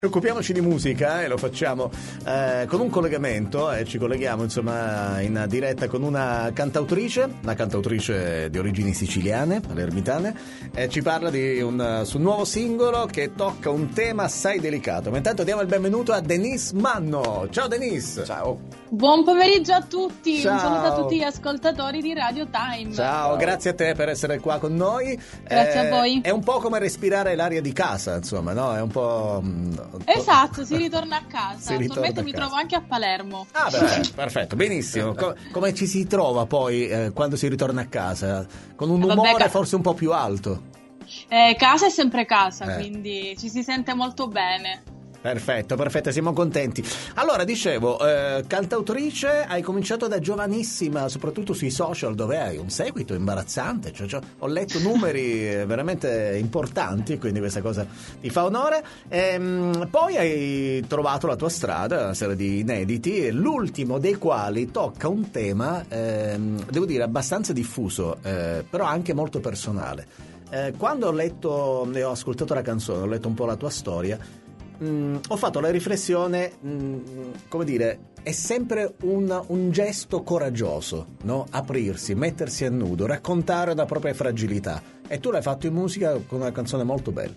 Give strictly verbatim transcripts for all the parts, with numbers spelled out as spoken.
Occupiamoci di musica e lo facciamo eh, con un collegamento e eh, ci colleghiamo insomma in diretta con una cantautrice, una cantautrice di origini siciliane, palermitane, e ci parla di un suo nuovo singolo che tocca un tema assai delicato. Ma intanto diamo il benvenuto a Denise Manno. Ciao Denise. Ciao. Buon pomeriggio a tutti, Ciao. un saluto a tutti gli ascoltatori di Radio Time. Ciao, Ciao. Grazie a te per essere qua con noi. Grazie eh, a voi. È un po' come respirare l'aria di casa, insomma, no? È un po'... Esatto, si ritorna a casa. Ritorna Attualmente a mi casa. trovo anche a Palermo. Ah, beh, perfetto, benissimo. Com- come ci si trova poi eh, quando si ritorna a casa? Con un Vabbè, umore ca- forse un po' più alto. Eh, casa è sempre casa, Eh. quindi ci si sente molto bene. Perfetto, perfetto, siamo contenti. Allora, dicevo, eh, cantautrice, hai cominciato da giovanissima, soprattutto sui social, dove hai un seguito imbarazzante. Cioè, cioè, ho letto numeri eh, veramente importanti, quindi questa cosa ti fa onore. Ehm, poi hai trovato la tua strada, una serie di inediti, l'ultimo dei quali tocca un tema, ehm, devo dire, abbastanza diffuso, eh, però anche molto personale. Eh, quando ho letto e ho ascoltato la canzone, ho letto un po' la tua storia, Mm, ho fatto la riflessione, mm, come dire, è sempre un, un gesto coraggioso, no? Aprirsi, mettersi a nudo, raccontare la propria fragilità. E tu l'hai fatto in musica con una canzone molto bella.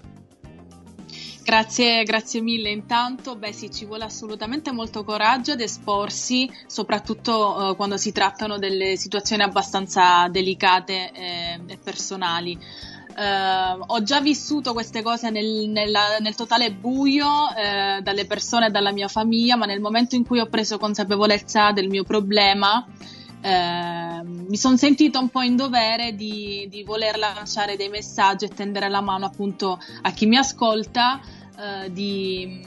Grazie, grazie mille. Intanto, beh sì, ci vuole assolutamente molto coraggio ad esporsi, soprattutto eh, quando si trattano delle situazioni abbastanza delicate eh, e personali. Uh, ho già vissuto queste cose nel, nella, nel totale buio uh, dalle persone e dalla mia famiglia, ma nel momento in cui ho preso consapevolezza del mio problema uh, mi sono sentita un po' in dovere di, di voler lanciare dei messaggi e tendere la mano appunto a chi mi ascolta, uh, di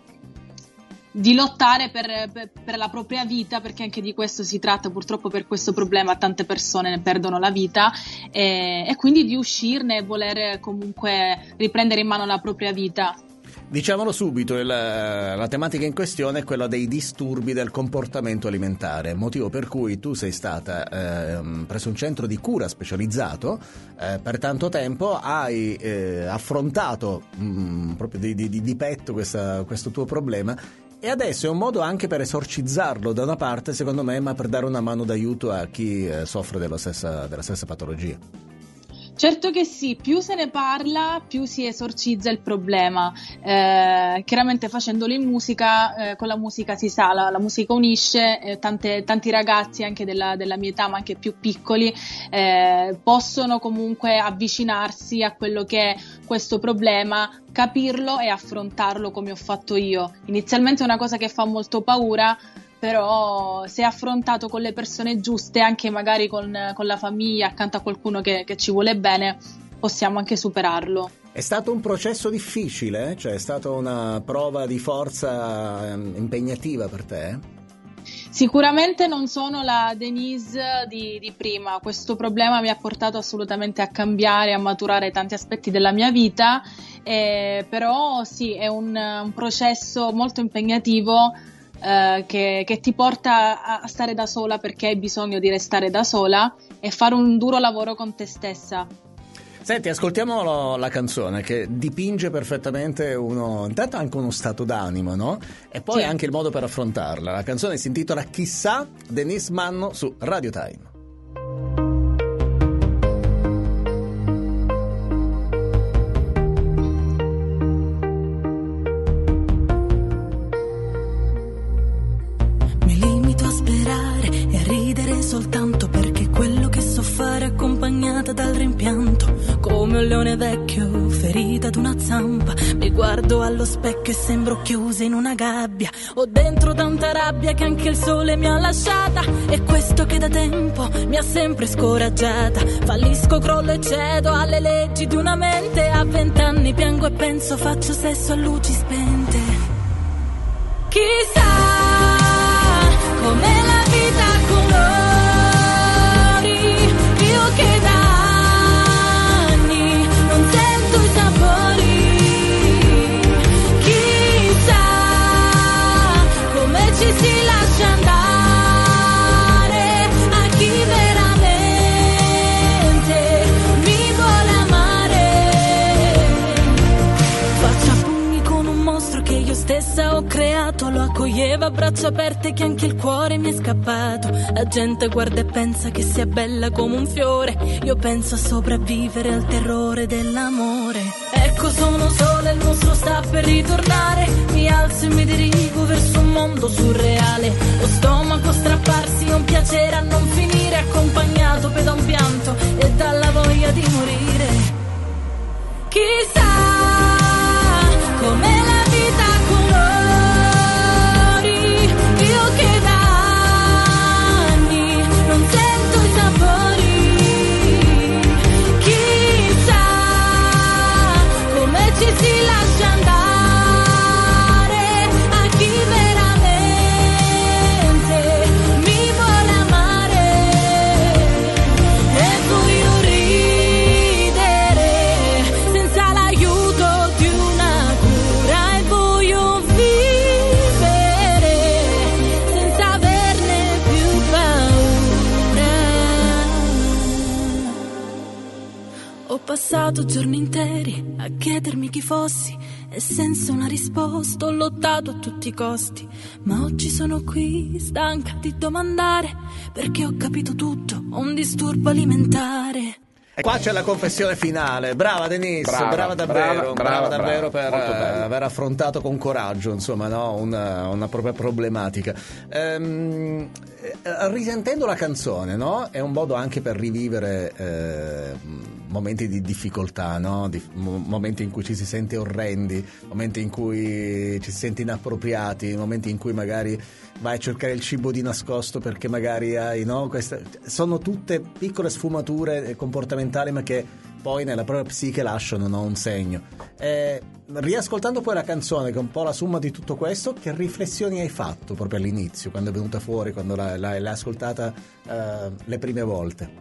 di lottare per, per, per la propria vita, perché anche di questo si tratta. Purtroppo per questo problema tante persone ne perdono la vita e, e quindi di uscirne e voler comunque riprendere in mano la propria vita. Diciamolo subito, il, la tematica in questione è quella dei disturbi del comportamento alimentare, motivo per cui tu sei stata eh, presso un centro di cura specializzato eh, per tanto tempo, hai eh, affrontato mh, proprio di, di, di petto questa, questo tuo problema. E adesso è un modo anche per esorcizzarlo da una parte, secondo me, ma per dare una mano d'aiuto a chi eh, soffre della stessa, della stessa patologia. Certo che sì, più se ne parla, più si esorcizza il problema. Eh, chiaramente facendolo in musica, eh, con la musica si sa, la, la musica unisce, eh, tante, tanti ragazzi anche della, della mia età, ma anche più piccoli, eh, possono comunque avvicinarsi a quello che è questo problema, capirlo e affrontarlo come ho fatto io. Inizialmente è una cosa che fa molto paura, però se affrontato con le persone giuste, anche magari con, con la famiglia, accanto a qualcuno che, che ci vuole bene, possiamo anche superarlo. È stato un processo difficile? Cioè è stata una prova di forza ehm, impegnativa per te? Sicuramente non sono la Denise di, di prima. Questo problema mi ha portato assolutamente a cambiare, a maturare tanti aspetti della mia vita, eh, però sì, è un, un processo molto impegnativo, Uh, che, che ti porta a, a stare da sola, perché hai bisogno di restare da sola e fare un duro lavoro con te stessa. Senti, ascoltiamo lo, la canzone che dipinge perfettamente uno, intanto anche uno stato d'animo, no? E poi sì. anche il modo per affrontarla. La canzone si intitola Chissà, Denise Manno su Radio Time. Soltanto perché quello che so fare è accompagnata dal rimpianto, come un leone vecchio ferita ad una zampa. Mi guardo allo specchio e sembro chiusa in una gabbia. Ho dentro tanta rabbia che anche il sole mi ha lasciata, e questo che da tempo mi ha sempre scoraggiata. Fallisco, crollo e cedo alle leggi di una mente. A vent'anni piango e penso, faccio sesso a luci spente. Chissà com'è la vita a colori, che da anni non sento i sapori. Chissà come ci si lascia andare a chi veramente mi vuole amare. Faccio a pugni con un mostro che io stessa ho creato, lo accoglieva a braccia aperte che anche il cuore mi è scappato. La gente guarda e pensa che sia bella come un fiore, io penso a sopravvivere al terrore dell'amore. Ecco sono sola, il mostro sta per ritornare, mi alzo e mi dirigo verso un mondo surreale. Lo stomaco strapparsi è un piacere a non finire, accompagnato poi da un pianto e dalla voglia di morire. Chissà com'è la vita a colori, io che da anni non sento i sapori. Chissà come ci si lascia andare a chi veramente mi vuole amare. E voglio ridere senza l'aiuto di una cura, e voglio vivere senza averne più paura. Ho passato giorni interi a chiedermi chi fossi e senza una risposta ho lottato a tutti i costi, ma oggi sono qui stanca di domandare perché ho capito tutto, ho un disturbo alimentare. E qua c'è la confessione finale. Brava Denise, brava, brava davvero, brava, brava, brava davvero brava, per uh, aver affrontato con coraggio, insomma, no, una, una propria problematica. Ehm, risentendo la canzone, no, è un modo anche per rivivere eh, momenti di difficoltà, no? Di, momenti in cui ci si sente orrendi, momenti in cui ci si sente inappropriati, momenti in cui magari vai a cercare il cibo di nascosto perché magari hai, no? Queste sono tutte piccole sfumature comportamentali, ma che poi nella propria psiche lasciano, no, un segno. Eh, riascoltando poi la canzone, che è un po' la somma di tutto questo, che riflessioni hai fatto proprio all'inizio, quando è venuta fuori, quando l'hai, l'hai ascoltata eh, le prime volte?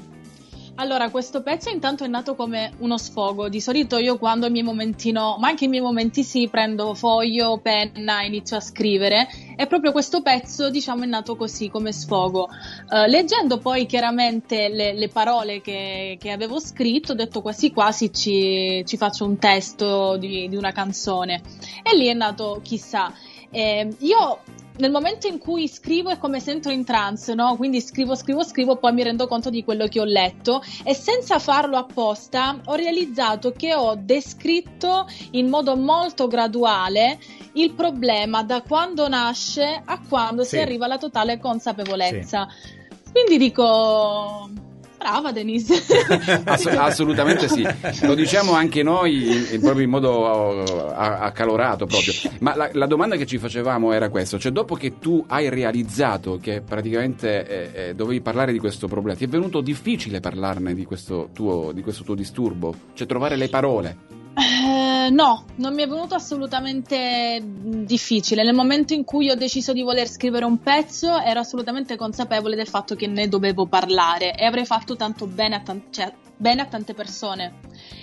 Allora, questo pezzo intanto è nato come uno sfogo. Di solito io quando i miei momenti no, ma anche i miei momenti sì, prendo foglio, penna, inizio a scrivere, e proprio questo pezzo, diciamo, è nato così, come sfogo. Uh, leggendo poi chiaramente le, le parole che, che avevo scritto, ho detto quasi quasi ci, ci faccio un testo di, di una canzone, e lì è nato Chissà. Eh, io nel momento in cui scrivo è come se entro in trance, no? Quindi scrivo, scrivo, scrivo, poi mi rendo conto di quello che ho letto, e senza farlo apposta ho realizzato che ho descritto in modo molto graduale il problema da quando nasce a quando sì. si arriva alla totale consapevolezza. Sì. Quindi dico... Brava Denise. Ass- assolutamente sì, lo diciamo anche noi in, proprio in modo accalorato proprio. Ma la, la domanda che ci facevamo era questo, cioè dopo che tu hai realizzato che praticamente eh, eh, dovevi parlare di questo problema, ti è venuto difficile parlarne di questo tuo, di questo tuo disturbo? Cioè trovare le parole? Eh, no, non mi è venuto assolutamente difficile. Nel momento in cui ho deciso di voler scrivere un pezzo ero assolutamente consapevole del fatto che ne dovevo parlare, e avrei fatto tanto bene a, tan- cioè, bene a tante persone.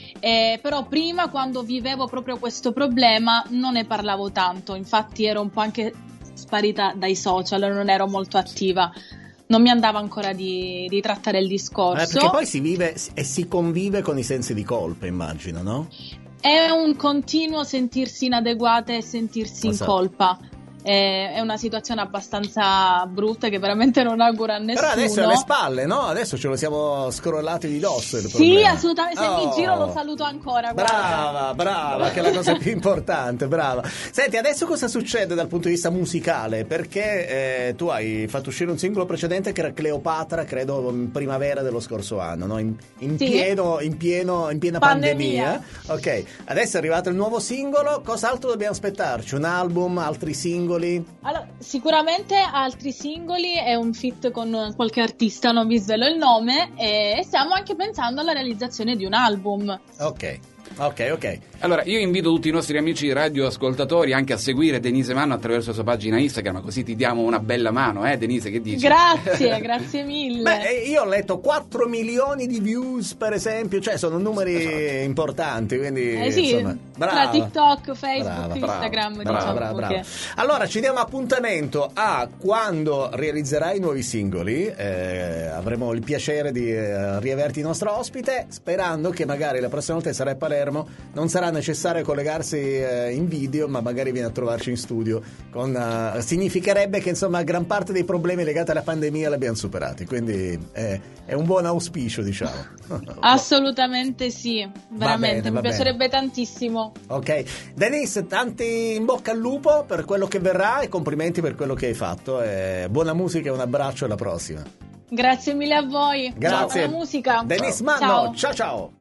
Eh, però prima, quando vivevo proprio questo problema, non ne parlavo tanto, infatti ero un po' anche sparita dai social, non ero molto attiva. Non mi andava ancora di, di trattare il discorso. Eh, perché poi si vive e si convive con i sensi di colpa, immagino, no? È un continuo sentirsi inadeguate e sentirsi esatto. in colpa. È una situazione abbastanza brutta che veramente non auguro a nessuno. Però adesso è alle spalle, no? Adesso ce lo siamo scrollati di dosso il sì, problema. assolutamente. Se oh. mi giro lo saluto ancora. Brava, guarda. brava, che è la cosa più importante, brava. Senti, adesso cosa succede dal punto di vista musicale? Perché eh, tu hai fatto uscire un singolo precedente che era Cleopatra, credo in primavera dello scorso anno, no? In, in, sì. pieno, in, pieno, in piena pandemia. pandemia. Ok, adesso è arrivato il nuovo singolo. Cos'altro dobbiamo aspettarci? Un album, altri singoli? Allora, sicuramente altri singoli e un feat con qualche artista, non vi svelo il nome, e stiamo anche pensando alla realizzazione di un album. Ok. Ok, ok. Allora, io invito tutti i nostri amici radioascoltatori anche a seguire Denise Manno attraverso la sua pagina Instagram, così ti diamo una bella mano, eh Denise, che dici? Grazie, grazie mille. Beh, io ho letto quattro milioni di views, per esempio, cioè sono numeri esatto. importanti, quindi eh sì, insomma, brava. Tra TikTok, Facebook, brava, Instagram, brava, diciamo brava, brava. che... Allora, ci diamo appuntamento a quando realizzerai i nuovi singoli, eh, avremo il piacere di eh, riaverti il nostro ospite, sperando che magari la prossima volta sarai a Palermo schermo, non sarà necessario collegarsi eh, in video, ma magari viene a trovarci in studio. Con, uh, significherebbe che insomma gran parte dei problemi legati alla pandemia li abbiamo superati, quindi eh, è un buon auspicio, diciamo. Assolutamente sì, veramente, bene, mi piacerebbe bene. tantissimo. Ok, Denise, tanti in bocca al lupo per quello che verrà e complimenti per quello che hai fatto. E buona musica, un abbraccio, alla prossima. Grazie mille a voi. Grazie. Buona musica. Denise Manno, Ciao. ciao ciao.